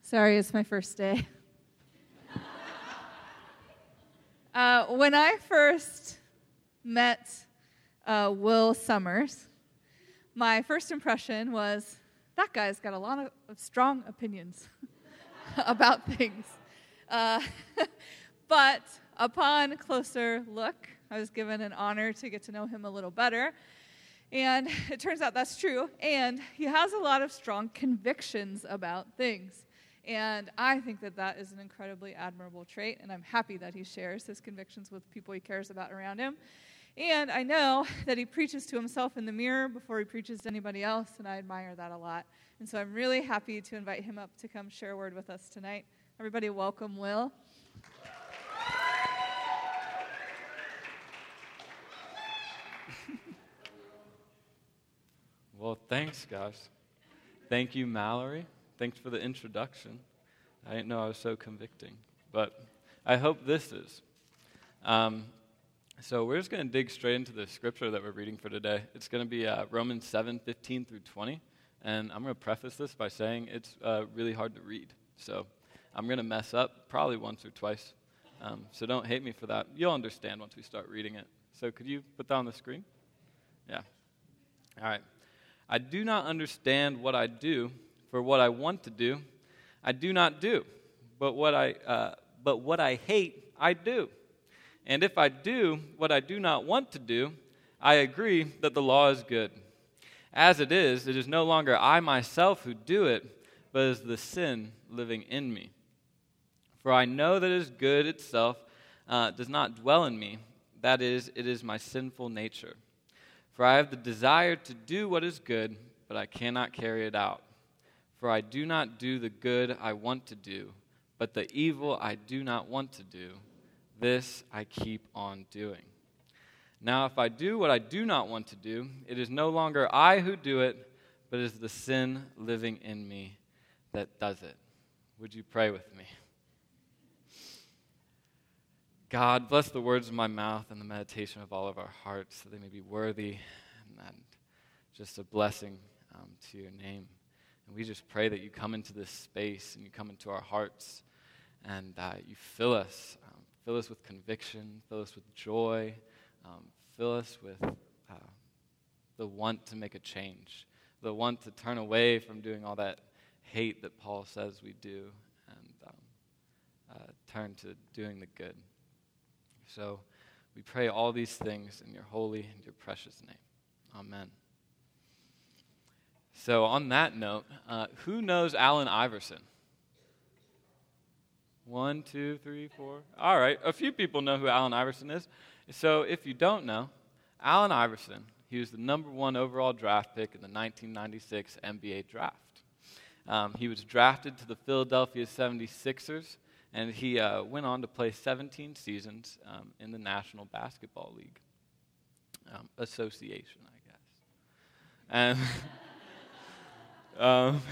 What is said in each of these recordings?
Sorry, it's my first day. When I first met Will Summers, my first impression was, that guy's got a lot of strong opinions about things. But upon closer look, I was given an honor to get to know him a little better. And it turns out that's true. And he has a lot of strong convictions about things. And I think that that is an incredibly admirable trait. And I'm happy that he shares his convictions with people he cares about around him. And I know that he preaches to himself in the mirror before he preaches to anybody else. And I admire that a lot. And so I'm really happy to invite him up to come share a word with us tonight. Everybody welcome Will. Well, thanks, guys. Thank you, Mallory. Thanks for the introduction. I didn't know I was so convicting, but I hope this is. So we're just going to dig straight into the scripture that we're reading for today. It's going to be Romans 7:15 through 20, and I'm going to preface this by saying it's really hard to read. So I'm going to mess up probably once or twice, so don't hate me for that. You'll understand once we start reading it. So could you put that on the screen? Yeah. All right. I do not understand what I do, for what I want to do, I do not do. But what I hate, I do. And if I do what I do not want to do, I agree that the law is good. As it is no longer I myself who do it, but it is the sin living in me. For I know that it is good itself does not dwell in me. That is, it is my sinful nature. For I have the desire to do what is good, but I cannot carry it out. For I do not do the good I want to do, but the evil I do not want to do, this I keep on doing. Now if I do what I do not want to do, it is no longer I who do it, but it is the sin living in me that does it. Would you pray with me? God, bless the words of my mouth and the meditation of all of our hearts, that they may be worthy and just a blessing to your name. And we just pray that you come into this space and you come into our hearts and you fill us with conviction, fill us with joy, fill us with the want to make a change, the want to turn away from doing all that hate that Paul says we do and turn to doing the good. So we pray all these things in your holy and your precious name. Amen. So on that note, who knows Allen Iverson? 1, 2, 3, 4. All right, a few people know who Allen Iverson is. So if you don't know, Allen Iverson, he was the number 1 overall draft pick in the 1996 NBA draft. He was drafted to the Philadelphia 76ers. And he went on to play 17 seasons in the National Basketball League Association, I guess. And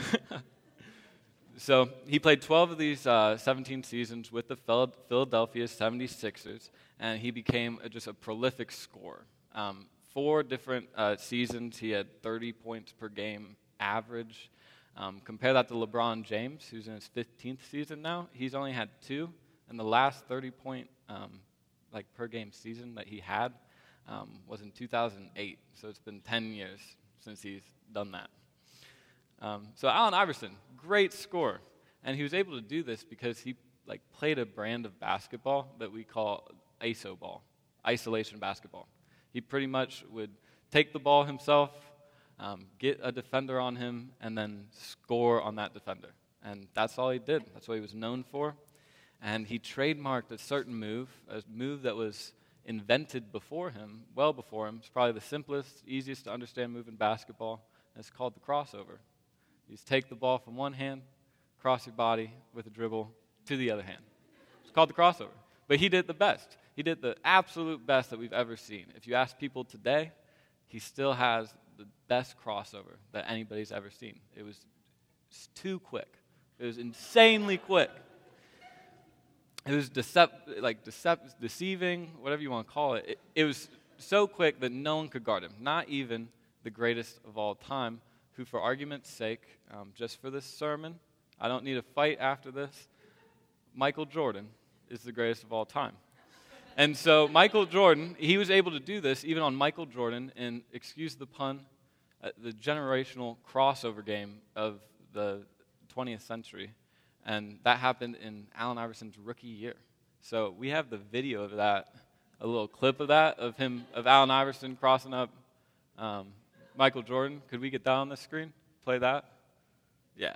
so he played 12 of these 17 seasons with the Philadelphia 76ers, and he became just a prolific scorer. 4 different seasons, he had 30 points per game average. Compare that to LeBron James, who's in his 15th season now. He's only had 2, and the last 30-point per game season that he had was in 2008. So it's been 10 years since he's done that. So Allen Iverson, great scorer, and he was able to do this because he played a brand of basketball that we call ISO ball, isolation basketball. He pretty much would take the ball himself, get a defender on him, and then score on that defender. And that's all he did. That's what he was known for. And he trademarked a certain move, a move that was invented before him, well before him. It's probably the simplest, easiest to understand move in basketball, and it's called the crossover. You just take the ball from one hand, cross your body with a dribble to the other hand. It's called the crossover. But he did the best. He did the absolute best that we've ever seen. If you ask people today, he still has the best crossover that anybody's ever seen. It was too quick. It was insanely quick. It was deceiving, whatever you want to call it. It was so quick that no one could guard him, not even the greatest of all time, who, for argument's sake, just for this sermon, I don't need a fight after this. Michael Jordan is the greatest of all time. And so Michael Jordan, he was able to do this even on Michael Jordan in, excuse the pun, the generational crossover game of the 20th century. And that happened in Allen Iverson's rookie year. So we have the video of that, a little clip of that, of Allen Iverson crossing up Michael Jordan. Could we get that on the screen? Play that? Yeah.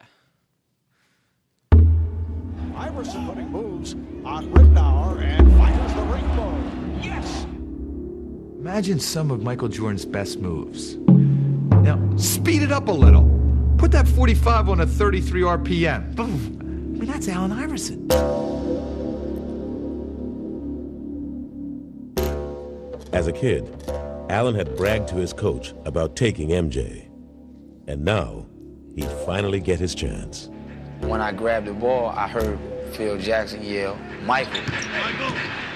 Iverson putting moves on Ridnour and fires the rainbow. Yes! Imagine some of Michael Jordan's best moves. Now, speed it up a little. Put that 45 on a 33 RPM. Boom. I mean, that's Allen Iverson. As a kid, Allen had bragged to his coach about taking MJ. And now, he'd finally get his chance. When I grabbed the ball, I heard Phil Jackson yell, Michael. Michael.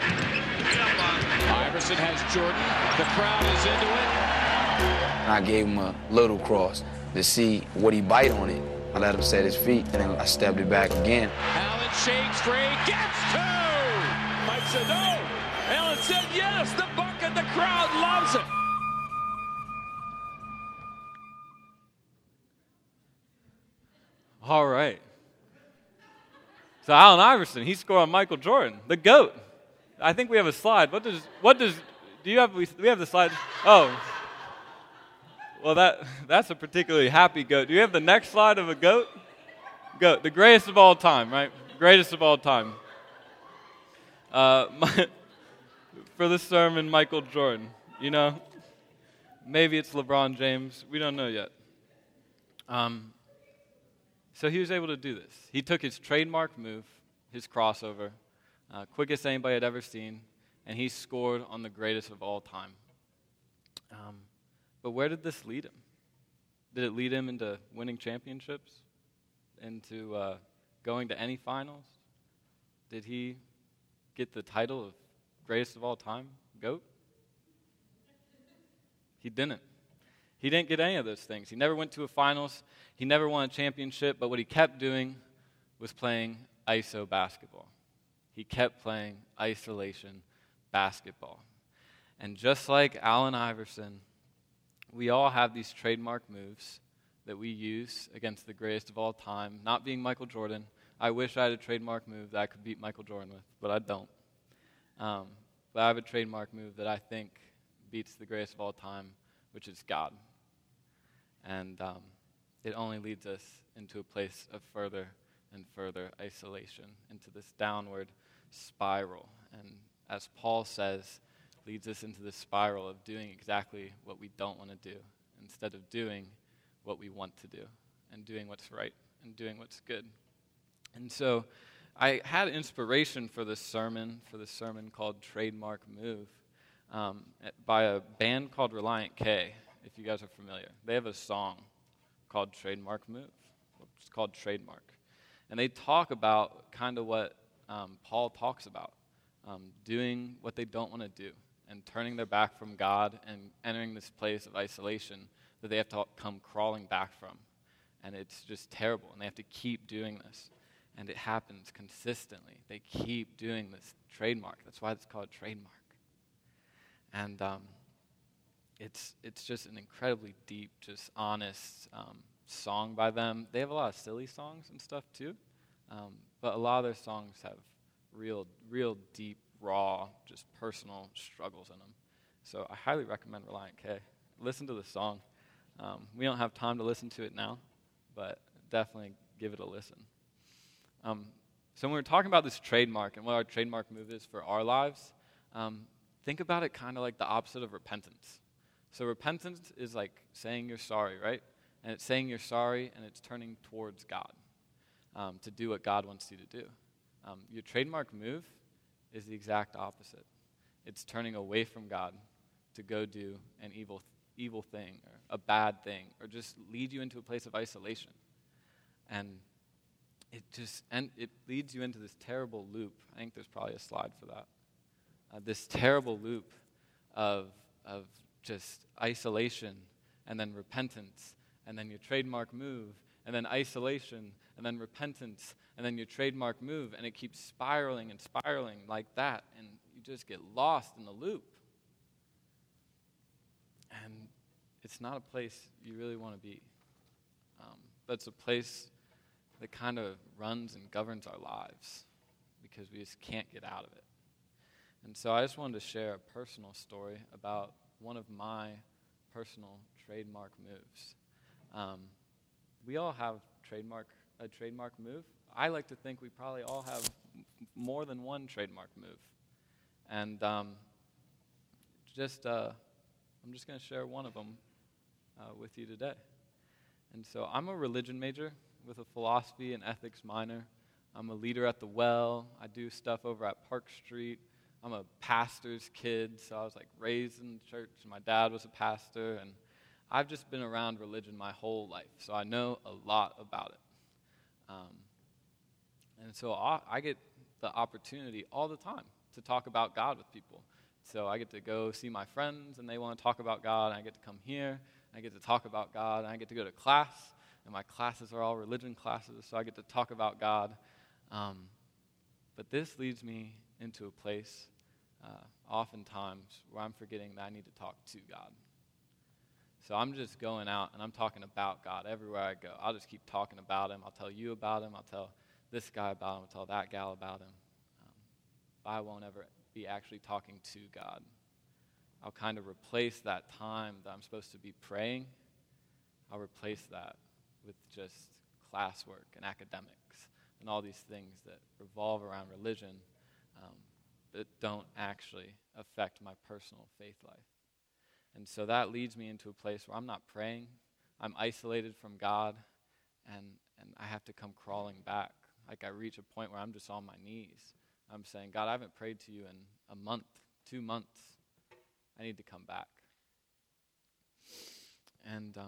Iverson has Jordan. The crowd is into it. And I gave him a little cross to see would he bite on it. I let him set his feet, and then I stepped it back again. Allen shakes free, gets two! Mike said no. Allen said yes. The bucket, the crowd loves it. All right. So Allen Iverson, he scored on Michael Jordan, the GOAT. I think we have a slide. Do you have, we have the slide? Oh. Well, that's a particularly happy GOAT. Do you have the next slide of a GOAT? GOAT, the greatest of all time, right? Greatest of all time. For this sermon, Michael Jordan, you know, maybe it's LeBron James. We don't know yet. So he was able to do this. He took his trademark move, his crossover, quickest anybody had ever seen, and he scored on the greatest of all time. But where did this lead him? Did it lead him into winning championships? Into going to any finals? Did he get the title of greatest of all time, GOAT? He didn't. He didn't get any of those things. He never went to a finals. He never won a championship, but what he kept doing was playing ISO basketball. He kept playing isolation basketball. And just like Allen Iverson, we all have these trademark moves that we use against the greatest of all time. Not being Michael Jordan. I wish I had a trademark move that I could beat Michael Jordan with, but I don't. But I have a trademark move that I think beats the greatest of all time, which is God. And it only leads us into a place of further and further isolation, into this downward spiral. And as Paul says, leads us into this spiral of doing exactly what we don't want to do, instead of doing what we want to do, and doing what's right, and doing what's good. And so I had inspiration for this sermon called Trademark Move, by a band called Relient K, if you guys are familiar. They have a song called Trademark Move. It's called Trademark. And they talk about kind of what Paul talks about, doing what they don't want to do, and turning their back from God and entering this place of isolation that they have to come crawling back from. And it's just terrible, and they have to keep doing this. And it happens consistently. They keep doing this trademark. That's why it's called Trademark. And it's just an incredibly deep, just honest song by them. They have a lot of silly songs and stuff too, but a lot of their songs have real deep, raw, just personal struggles in them. So I highly recommend Relient K. Listen to the song. We don't have time to listen to it now, but definitely give it a listen. So when we're talking about this trademark and what our trademark move is for our lives, think about it kind of like the opposite of repentance. So repentance is like saying you're sorry, right? And it's saying you're sorry, and it's turning towards God to do what God wants you to do. Your trademark move is the exact opposite. It's turning away from God to go do an evil thing or a bad thing or just lead you into a place of isolation. And it leads you into this terrible loop. I think there's probably a slide for that. This terrible loop of just isolation and then repentance and then your trademark move and then isolation, and then repentance, and then your trademark move, and it keeps spiraling and spiraling like that, and you just get lost in the loop. And it's not a place you really want to be. But it's a place that kind of runs and governs our lives because we just can't get out of it. And so I just wanted to share a personal story about one of my personal trademark moves. We all have a trademark move. I like to think we probably all have more than one trademark move. And I'm just going to share one of them with you today. And so I'm a religion major with a philosophy and ethics minor. I'm a leader at the Well. I do stuff over at Park Street. I'm a pastor's kid, so I was like raised in church, and my dad was a pastor, and I've just been around religion my whole life, so I know a lot about it. And so I get the opportunity all the time to talk about God with people. So I get to go see my friends, and they want to talk about God, and I get to come here, and I get to talk about God, and I get to go to class, and my classes are all religion classes, so I get to talk about God. But this leads me into a place, oftentimes, where I'm forgetting that I need to talk to God. So I'm just going out, and I'm talking about God everywhere I go. I'll just keep talking about Him. I'll tell you about Him. I'll tell this guy about Him. I'll tell that gal about Him. But I won't ever be actually talking to God. I'll kind of replace that time that I'm supposed to be praying. I'll replace that with just classwork and academics and all these things that revolve around religion that don't actually affect my personal faith life. And so that leads me into a place where I'm not praying. I'm isolated from God, and I have to come crawling back. Like I reach a point where I'm just on my knees. I'm saying, God, I haven't prayed to you in a month, 2 months. I need to come back. And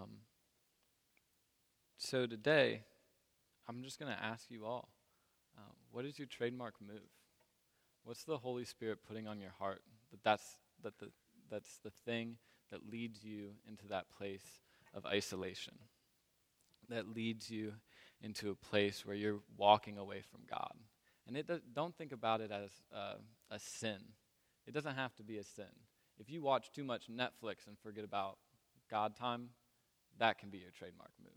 so today, I'm just going to ask you all, what is your trademark move? What's the Holy Spirit putting on your heart that's the thing that leads you into that place of isolation, that leads you into a place where you're walking away from God? And don't think about it as a sin. It doesn't have to be a sin. If you watch too much Netflix and forget about God time, that can be your trademark move.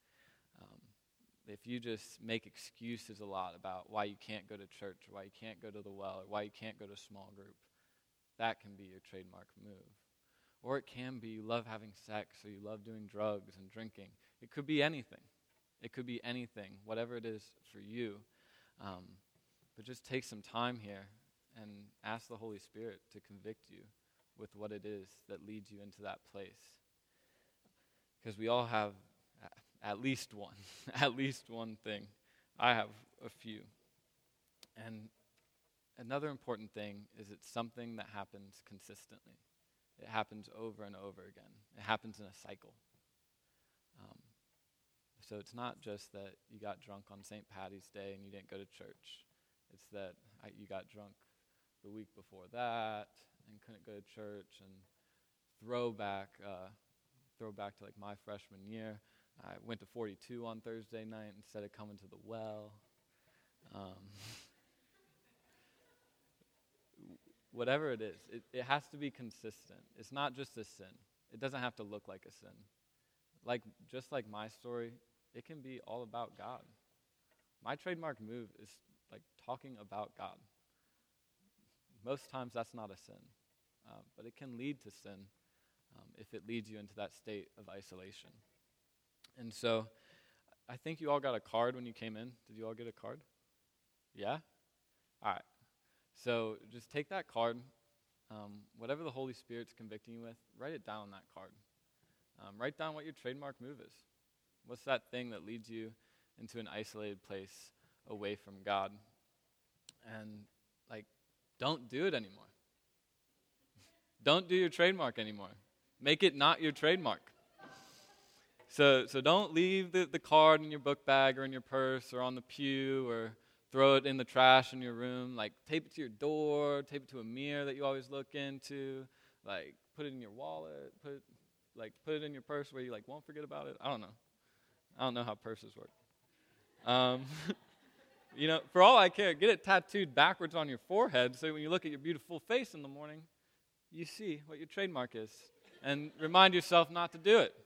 If you just make excuses a lot about why you can't go to church, or why you can't go to the Well, or why you can't go to small group, that can be your trademark move. Or it can be you love having sex, or you love doing drugs and drinking. It could be anything. It could be anything, whatever it is for you. But just take some time here and ask the Holy Spirit to convict you with what it is that leads you into that place. Because we all have at least one thing. I have a few. And another important thing is it's something that happens consistently. It happens over and over again. It happens in a cycle. So it's not just that you got drunk on St. Patty's Day and you didn't go to church. It's that you got drunk the week before that and couldn't go to church. And throwback to like my freshman year, I went to 42 on Thursday night instead of coming to the Well. Whatever it is, it has to be consistent. It's not just a sin. It doesn't have to look like a sin. Just like my story, it can be all about God. My trademark move is like talking about God. Most times that's not a sin, but it can lead to sin if it leads you into that state of isolation. And so I think you all got a card when you came in. Did you all get a card? Yeah? All right. So just take that card, whatever the Holy Spirit's convicting you with, write it down on that card. Write down what your trademark move is. What's that thing that leads you into an isolated place away from God? And don't do it anymore. Don't do your trademark anymore. Make it not your trademark. So don't leave the card in your book bag or in your purse or on the pew or throw it in the trash in your room. Tape it to your door, tape it to a mirror that you always look into. Put it in your wallet, put it in your purse where you won't forget about it. I don't know. I don't know how purses work. For all I care, get it tattooed backwards on your forehead so when you look at your beautiful face in the morning, you see what your trademark is. And remind yourself not to do it.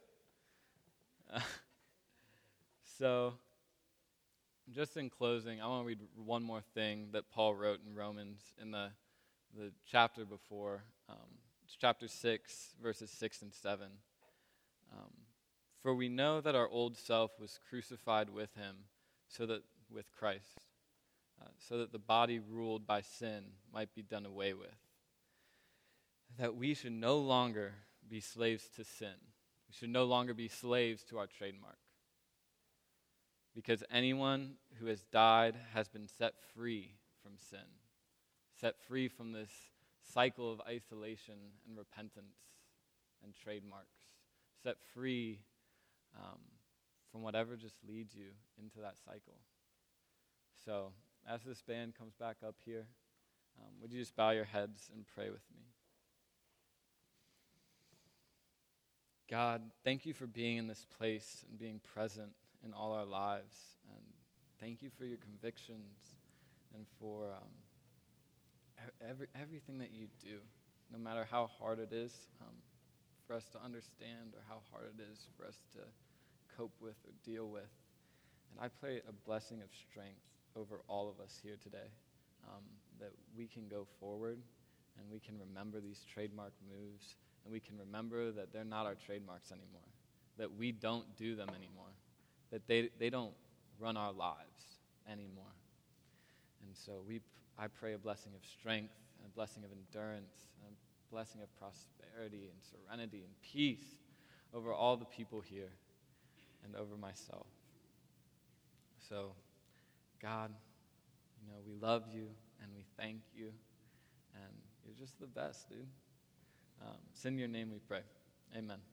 So, just in closing, I want to read one more thing that Paul wrote in Romans in the chapter before. It's chapter 6, verses 6 and 7. For we know that our old self was crucified with him, with Christ, so that the body ruled by sin might be done away with, that we should no longer be slaves to sin. We should no longer be slaves to our trademark. Because anyone who has died has been set free from sin, set free from this cycle of isolation and repentance and trademarks, set free from whatever just leads you into that cycle. So, as this band comes back up here, would you just bow your heads and pray with me? God, thank you for being in this place and being present in all our lives. And thank you for your convictions and for everything that you do, no matter how hard it is for us to understand or how hard it is for us to cope with or deal with. And I pray a blessing of strength over all of us here today, that we can go forward and we can remember these trademark moves, and we can remember that they're not our trademarks anymore, that we don't do them anymore, that they don't run our lives anymore. And so I pray a blessing of strength, and a blessing of endurance, and a blessing of prosperity and serenity and peace over all the people here and over myself. So, God, we love you and we thank you, and you're just the best, dude. It's in your name we pray. Amen.